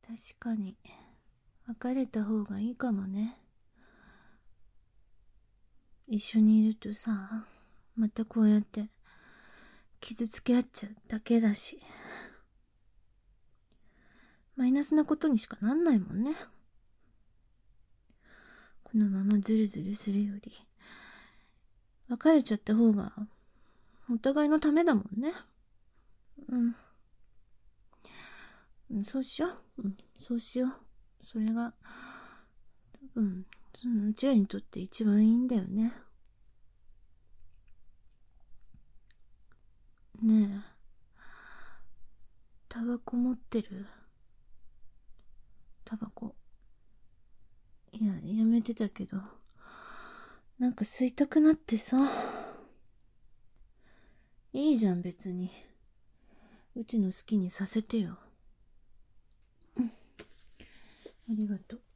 確かに別れた方がいいかもね。一緒にいるとさ、またこうやって傷つけ合っちゃうだけだし、マイナスなことにしかなんないもんね。このままズルズルするより別れちゃった方がお互いのためだもんね。そうしよう。そうしよう。それが多分うちらにとって一番いいんだよね。ねえ、タバコ持ってる？タバコ。いや、やめてたけど、なんか吸いたくなってさ。いいじゃん別に。うちの好きにさせてよ。ありがとう。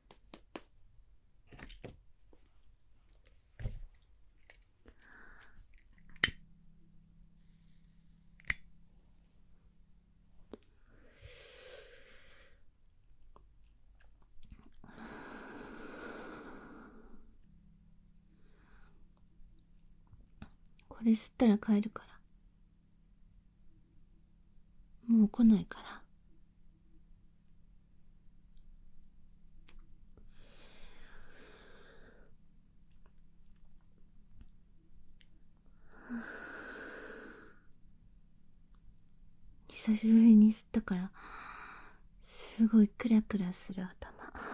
これ吸ったら帰るから。もう来ないから。久しぶりに吸ったからすごいクラクラする頭。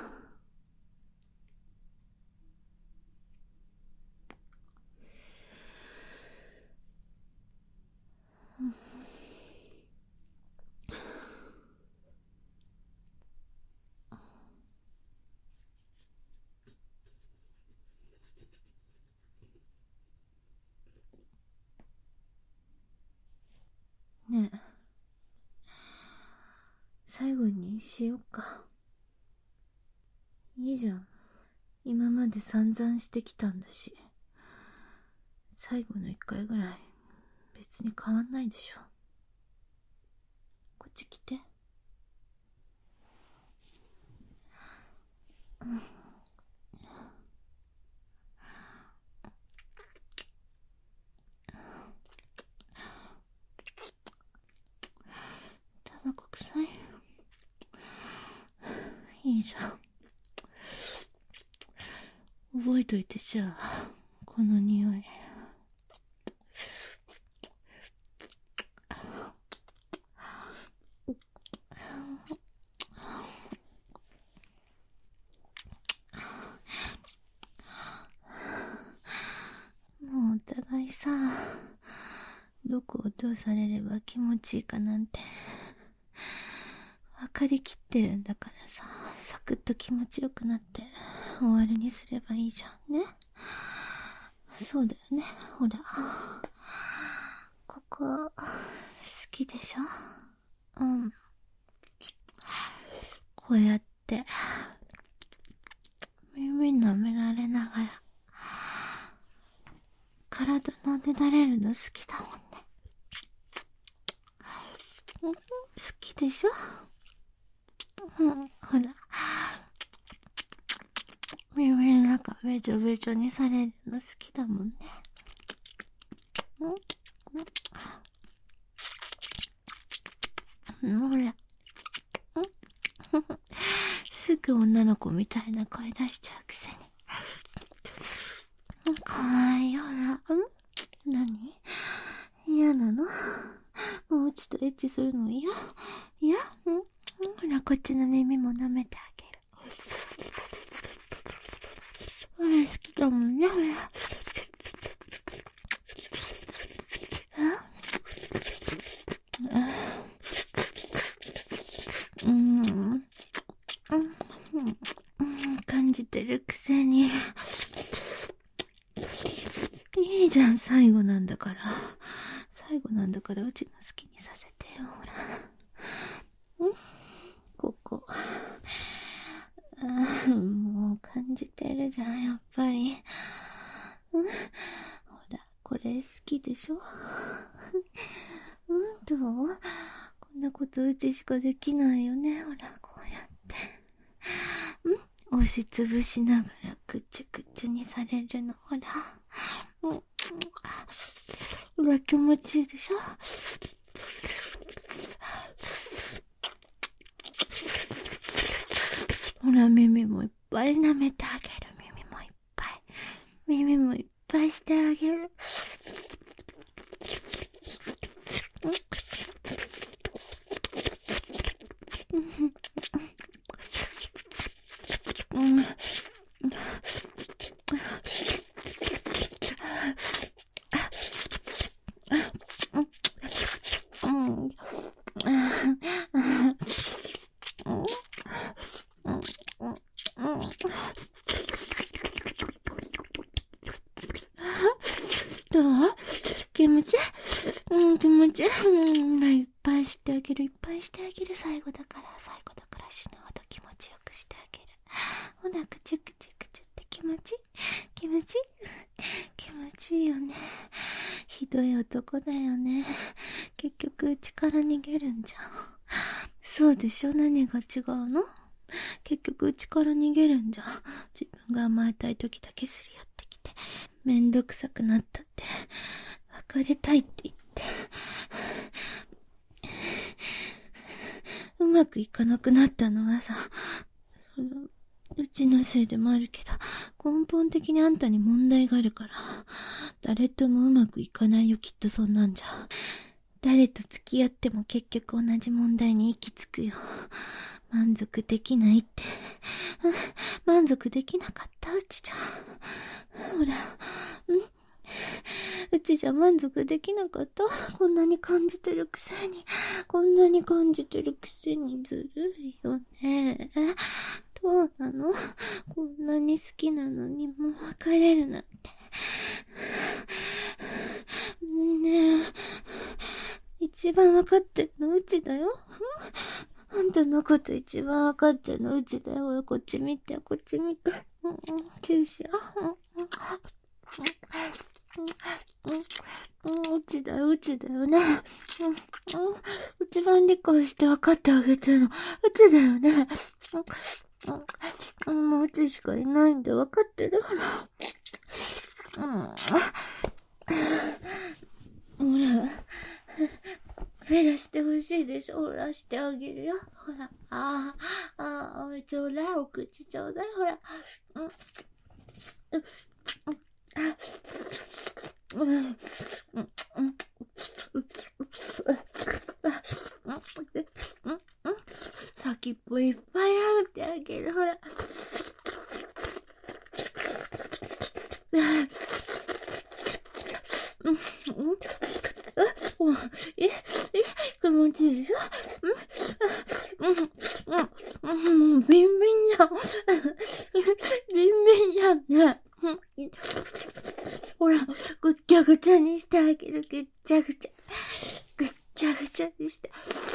ねえ、最後にしようか。いいじゃん。今まで散々してきたんだし、最後の一回ぐらい別に変わんないでしょ。こっち来て。タバコ臭い？いいじゃん。覚えといてじゃあ、この匂い。もうお互いさ、どこをどうされれば気持ちいいかなんて分かりきってるんだからさ、サクッと気持ちよくなって終わりにすればいいじゃんね。そうだよね。ほら、ここ好きでしょ？こうやって耳舐められながら体撫でられるの好きだもんね。好きでしょ？ほら、耳の中べちょべちょにされるの好きだもんね。ほら、すぐ女の子みたいな声出しちゃうくせに。かわいいよな。何？嫌なの？もううちとエッチするの嫌？ほら、こっちの耳も舐めてあげる。ほら、好きだもんね、ほら。感じてるくせに。いいじゃん、最後なんだから。最後なんだからうちの好きにさせてよ、ほら。ここ。もう感じてるじゃん、やっぱり。ほら、これ好きでしょ？どう？こんなことうちしかできないよね。ほら、こうやって。押しつぶしながらくちゅくちゅにされるの。ほら。ほら、気持ちいいでしょ。ほら、耳もいっぱい舐めてあげる。耳もいっぱいしてあげる。どう？気持ちいい？気持ちいい。いっぱいしてあげる。最後だから死ぬほど気持ちよくしてあげる。ほら、くちゅくちゅって気持ちいいよね。ひどい男だよね。結局うちから逃げるんじゃん。そうでしょ？何が違うの？結局うちから逃げるんじゃん。自分が甘えたい時だけすり寄ってきて、めんどくさくなったって別れたいって言って、うまくいかなくなったのはさ、うちのせいでもあるけど、根本的にあんたに問題があるから、誰ともうまくいかないよ、きっと。そんなんじゃ誰と付き合っても結局同じ問題に行き着くよ。満足できないって。満足できなかった、うちじゃ。ほら、うちじゃ満足できなかった。こんなに感じてるくせにずるいよね。どうなの？こんなに好きなのにもう別れるなんて。ねえ、一番わかってんのうちだよ。あんたのこと一番わかってんのうちだよ。ほら、こっち見て。キューシャ。うちだよね。一番理解して分かってあげてるの。うちだよね。もううちしかいないんで分かってるから。ほら。フェラしてほしいでしょ。ほら、してあげるよ。ほら。ちょうだい。お口ちょうだい。ほら。先っぽいっぱい洗ってあげる。ほら。気持ちいいでしょ。もうビンビンじゃん。ビンビンじゃんね。ほら、ぐっちゃぐちゃにしてあげる。ぐっちゃぐちゃにして。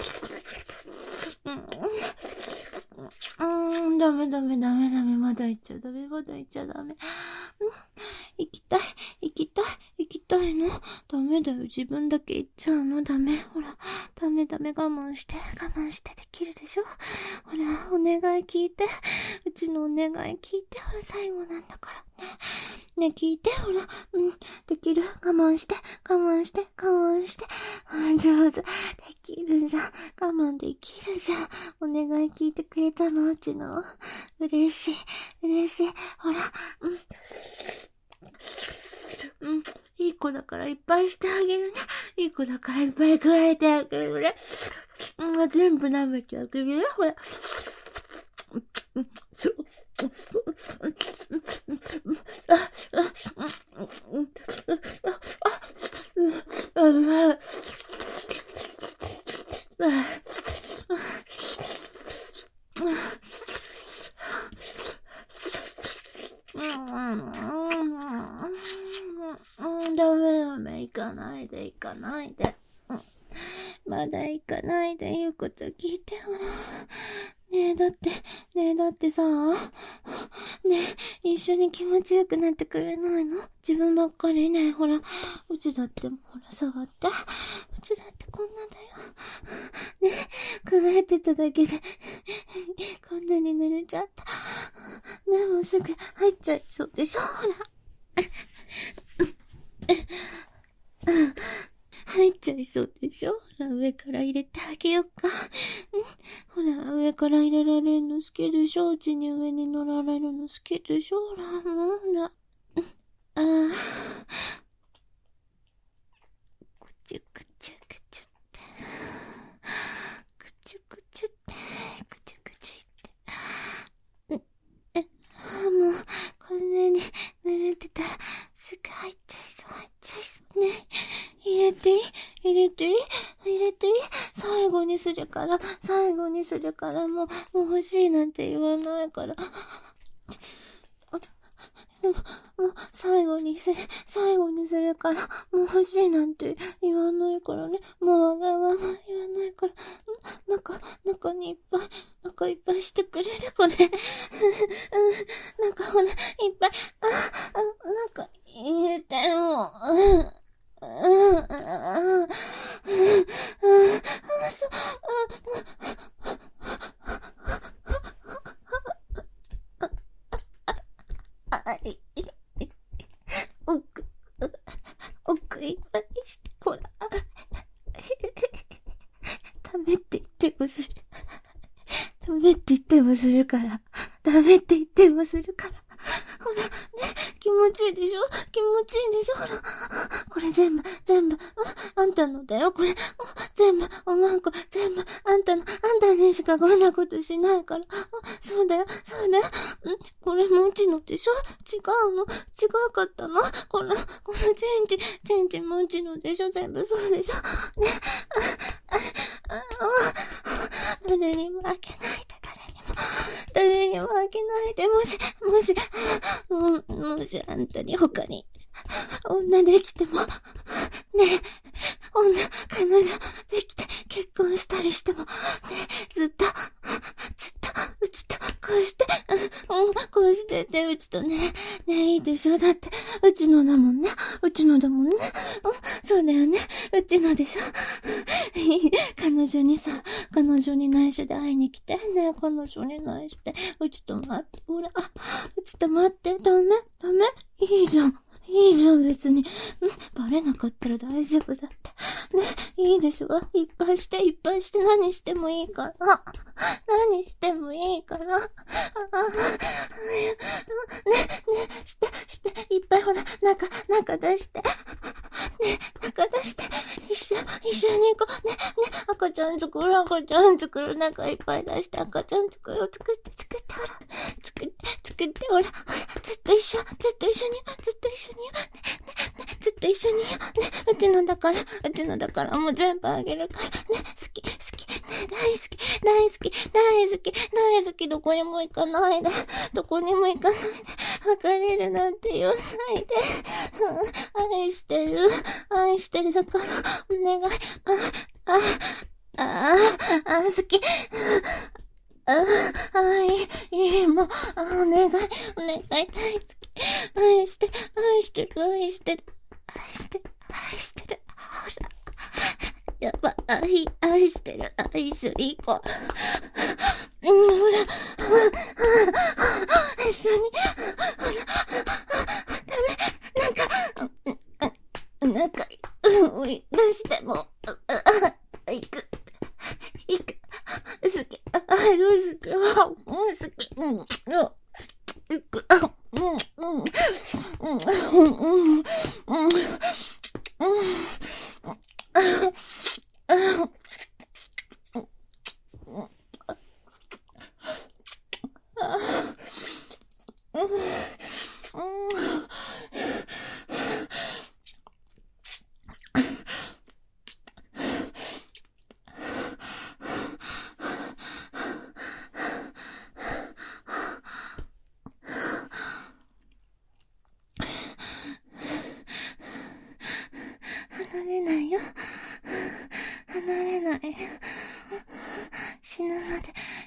ダメ。まだ行っちゃダメ。行きたいの？ダメだよ。自分だけ行っちゃうの？ダメ。ほら、ダメ。我慢してできるでしょ？ほら、お願い聞いて。うちのお願い聞いて。ほら、最後なんだからね。ね、聞いて。ほら、できる？我慢して。上手。できるじゃん。我慢できるじゃん。お願い聞いてくれたの？うちの。嬉しい。ほら、いい子だからいっぱいしてあげるね。いい子だからいっぱい加えてあげるね。全部舐めてあげるよ。ほら。ダメ、行かないで。まだ行かないで、言うこと聞いて。ほら。ねえ、だってさ、 ねえ、一緒に気持ちよくなってくれないの？自分ばっかりね。ほら、うちだってほら、下がって。うちだってこんなだよ。ねえ、考えてただけで、こんなに濡れちゃった。ねえ、もうすぐ入っちゃいそうでしょ？ほら。入っちゃいそうでしょ？ほら、上から入れてあげようか。ほら、上から入れられるの好きでしょ？うちに上に乗られるの好きでしょ？ほら、もうほら。ああ。くちゅくちゅくちゅって。くちゅくちゅって。くちゅくちゅって。もう、こんなに濡れてたら、すぐ入っちゃいそう、入っちゃいそう。ね。入れていい？入れていい？入れていい？最後にするから、最後にするから、もう欲しいなんて言わないから。でも、最後にするから、もう欲しいなんて言わないからね。もうわがまま言わないから。中にいっぱいしてくれるこれ。なんかほら、いっぱい、なんか入れても、そう、奥いっぱいして、ほら。ダメって言ってもする。ダメって言ってもするから。ダメって言ってもするから。ほら、ね、気持ちいいでしょ？気持ちいいでしょ？ほら。これ全部、あんたのだよ、これ。全部、おまんこ、全部、あんたにしかこんなことしないから。そうだよ。これもうちのでしょ？違うかったの？このチェンジもうちのでしょ？全部そうでしょ？ね。誰にも負けないで、誰にも負けないで、もしあんたに他に女できても、ねえ、彼女できて結婚したりしても、ねえ、ずっと、うちと、こうしてて、うちとね、いいでしょ？だって、うちのだもんね。そうだよね。うちのでしょ？彼女に内緒で会いに来て、ね、彼女に内緒で、うちと待って、ほら、うちと待って、ダメいいじゃん、別に。バレなかったら大丈夫だって。ね、いいでしょ？いっぱいして、何してもいいから。何してもいいから。ね、して、いっぱいほら、中出して。ね、中出して。一緒に行こう。ね、赤ちゃん作る。中いっぱい出して赤ちゃん作る。作って、ほら。作って、ほら。ずっと一緒に。ずっと一緒に。ね、うちのだから、もう全部あげるから。ね、好き。ね、大好き。どこにも行かないで。別れるなんて言わないで。愛してるから、お願い。好き。もう、お願い、大好き。愛してる。ほら。やば、愛してる。一緒に行こう。ほら。一緒に。ほら。ダメ。なんか、追い出しても、行く。好き。好き。行く。離れないよ。離れない。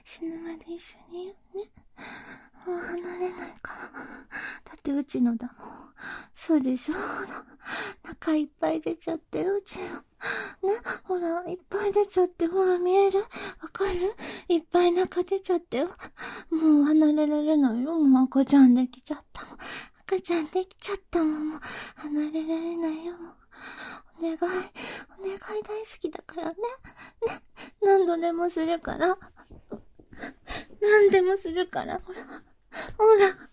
死ぬまで一緒にいようね。もう離れないから。だってうちのだもん。そうでしょ。ほら、中いっぱい出ちゃってるうちの。ね、ほら、いっぱい出ちゃって、ほら、見える？わかる？いっぱい中出ちゃってよ。もう離れられないよ。もう赤ちゃんできちゃったもん。赤ちゃんできちゃったもん。もう離れられないよ。もうお願い大好きだからね。ね、何度でもするから。何でもするから、ほら。ほら。